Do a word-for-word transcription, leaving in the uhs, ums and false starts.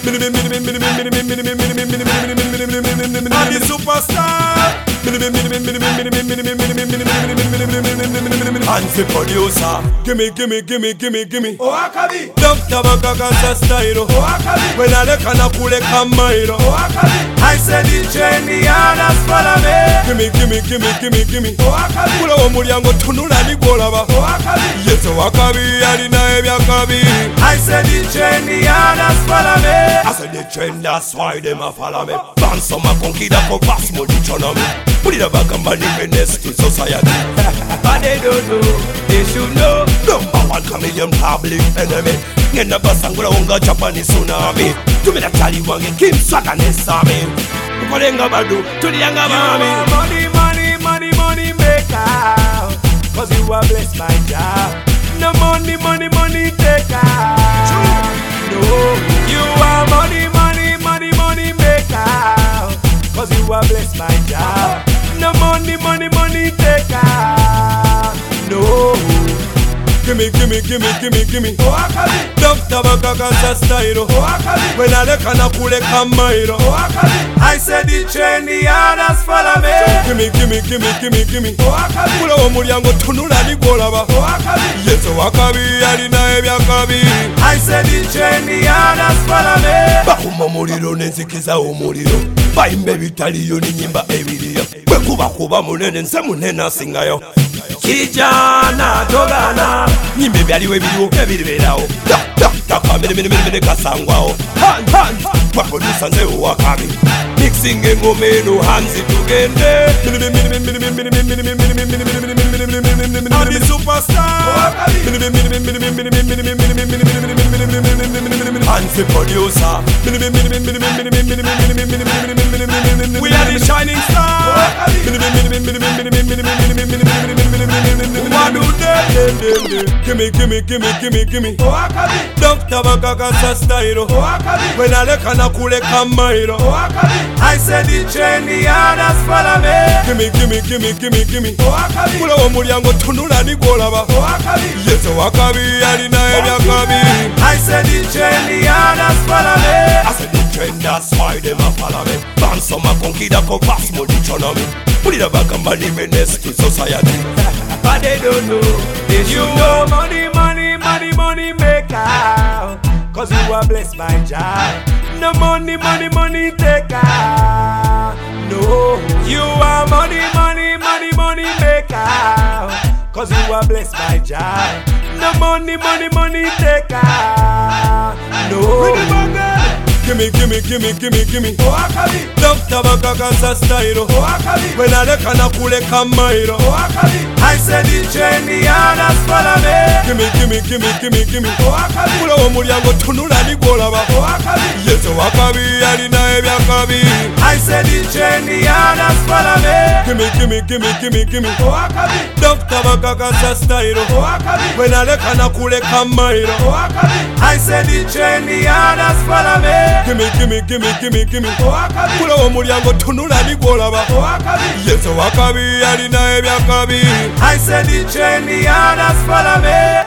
I'm the superstar. Hansi producer. Gimme, gimme, gimme, gimme, gimme. O akabi. Doctor Bakakasa style. O akabi. When I look and I pull a camera. O akabi. I said the chain others follow me. Gimme, gimme, gimme, gimme, gimme. O akabi. Pula omulyango tunula ni golaba. O akabi. Yes, o akabi alina ebyakabi. I said the chain others follow me. I said the chain, that's why them a follow me. Bounce on my conquista for pass more economy. Put it back and believe in this to society. But they don't know, they should know. Number one chameleon public enemy. Ngena basangula unga Japanese tsunami. Tumira tali wange Kim Swagga nesami. Ukolenga badu, tuliyanga mami. Money, money, money, money maker. Cause you are blessed my job. No money, money, money taker. No, you are money, money, money, money maker. Cause you are blessed my job. No money, money, money taker. No. Gimme, gimme, gimme, gimme, gimme. O akabi. Doctor Bakakasa style. O akabi. When I look and I pull a camera. O akabi. I said the chain the others follow me. Gimme, gimme, gimme, gimme, gimme. O akabi. Pula omulyango tunula ni golaba. O akabi. Yes, o akabi alina ebyakabi. I said the chain the others follow me. Bakuma omuliro nenzikiza omuliro. Bayimba ebitaliyo n'ennyimba ebiriyo. Bwe kuba kuba munene nze munene asingayo. Kijana togana nyimba ebyaliwo ebiriwo ebiriberawo. Taka mene mene mene kasangwawo. Hand hand wakodusa nze owakabi. Mixing engoma eno hanzi tugende. I'm the superstar. Hansi producer. We are the shining star. Gimme, gimme, gimme, gimme, gimme. O akabi. Doctor Bakakasa style. O akabi. When I look and I pull a camera. O akabi. I said the chain the others follow me. Gimme, gimme, gimme, gimme, gimme. O akabi. Pula omulyango tunula ni golaba. O akabi. Yes, o akabi alina ebyakabi. I said the chain the others follow me. I said the chain, that's why them a follow me. Bounce on my conquista for pass more economy. Put it back and believe in this to society. But they don't know, they should know. Money, money, money, money maker. Cause you are blessed my job. No money, money, money taker. No, you are money, money, money, money maker. Cause you are blessed my job. No money, money, money taker. No. Gimme, gimme, gimme, gimme, gimme. O akabi. Doctor Bakakasa style. O akabi. When I look and I pull a camera. O akabi. I said the chain the others follow me. Gimme, gimme, gimme, gimme, gimme. O akabi. Pula omulyango tunula ni golaba. O akabi. Yes, o akabi alina ebyakabi. I said the chain the others follow me. Gimme, gimme, gimme, gimme, gimme. O akabi. Doctor Bakakasa style. O akabi. When I look and I pull a camera. O akabi. I said the chain the others follow me. Gimme, gimme, gimme, gimme, gimme. O akabi. Pula omulyango tunula ni golaba. O akabi. Yes, o akabi alina ebyakabi. I said the chain the others follow me.